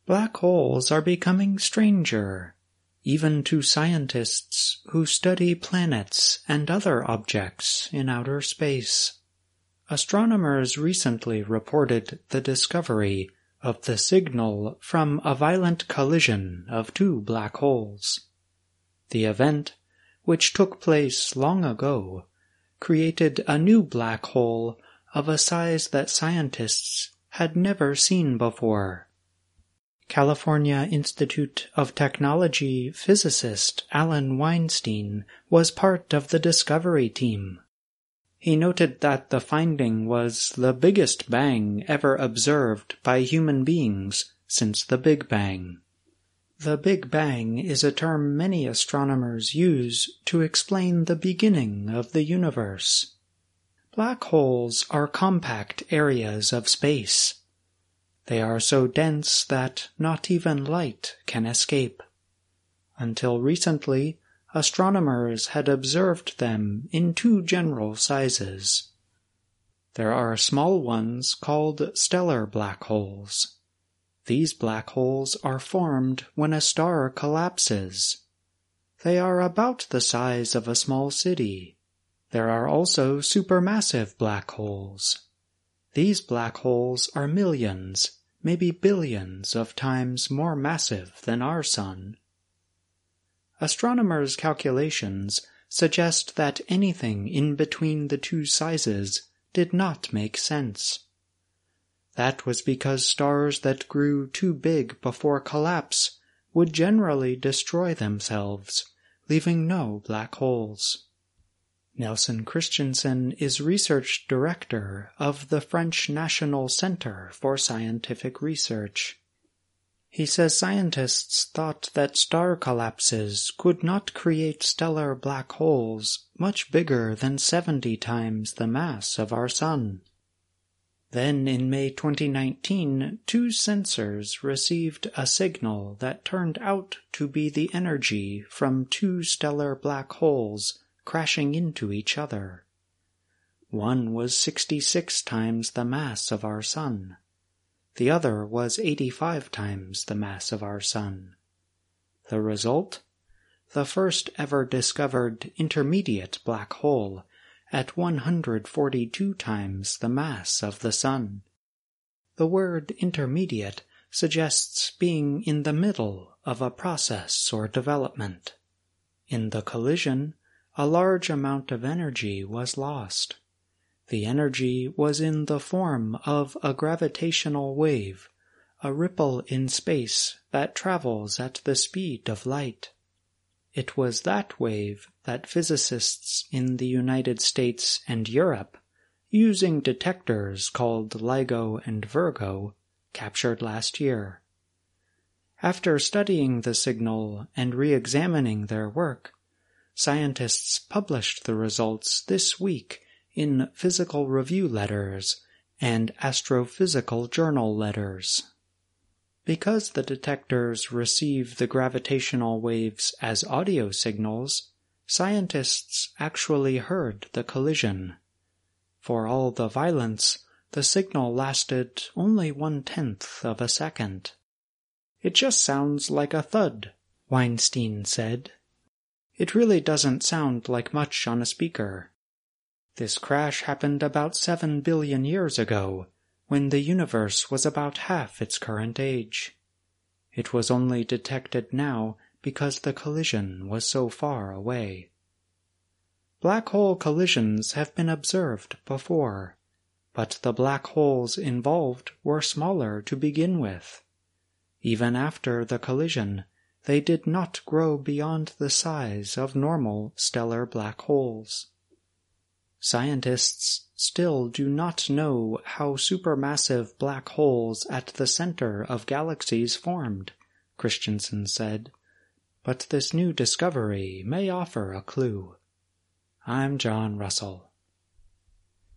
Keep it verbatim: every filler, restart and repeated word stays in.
Black holes are becoming stranger, even to scientists who study planets and other objects in outer space. Astronomers recently reported the discovery of the signal from a violent collision of two black holes. The event, which took place long ago, created a new black hole of a size that scientists had never seen before. California Institute of Technology physicist Alan Weinstein was part of the discovery team. He noted that the finding was the biggest bang ever observed by human beings since the Big Bang. The Big Bang is a term many astronomers use to explain the beginning of the universe. Black holes are compact areas of space. They are so dense that not even light can escape. Until recently, astronomers had observed them in two general sizes. There are small ones called stellar black holes. These black holes are formed when a star collapses. They are about the size of a small city. There are also supermassive black holes. These black holes are millions, maybe billions of times more massive than our Sun. Astronomers' calculations suggest that anything in between the two sizes did not make sense. That was because stars that grew too big before collapse would generally destroy themselves, leaving no black holes. Nelson Christensen is research director of the French National Center for Scientific Research. He says scientists thought that star collapses could not create stellar black holes much bigger than seventy times the mass of our Sun. Then in May twenty nineteen, two sensors received a signal that turned out to be the energy from two stellar black holes crashing into each other. One was sixty-six times the mass of our Sun. The other was eighty-five times the mass of our Sun. The result? The first ever discovered intermediate black hole at one hundred forty-two times the mass of the Sun. The word intermediate suggests being in the middle of a process or development. In the collision, a large amount of energy was lost. The energy was in the form of a gravitational wave, a ripple in space that travels at the speed of light. It was that wave that physicists in the United States and Europe, using detectors called LIGO and Virgo, captured last year. After studying the signal and re-examining their work, scientists published the results this week in Physical Review Letters and Astrophysical Journal Letters. Because the detectors receive the gravitational waves as audio signals, scientists actually heard the collision. For all the violence, the signal lasted only one-tenth of a second. "It just sounds like a thud," Weinstein said. "It really doesn't sound like much on a speaker. This crash happened about seven billion years ago, when the universe was about half its current age. It was only detected now because the collision was so far away." Black hole collisions have been observed before, but the black holes involved were smaller to begin with. Even after the collision, they did not grow beyond the size of normal stellar black holes. Scientists still do not know how supermassive black holes at the center of galaxies formed, Christensen said, but this new discovery may offer a clue. I'm John Russell.